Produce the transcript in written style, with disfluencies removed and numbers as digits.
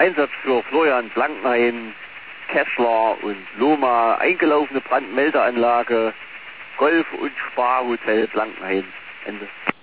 Einsatz für Florian Blankenhain, Kessler und Loma, eingelaufene Brandmeldeanlage, Golf- und Sparhotel Blankenhain. Ende.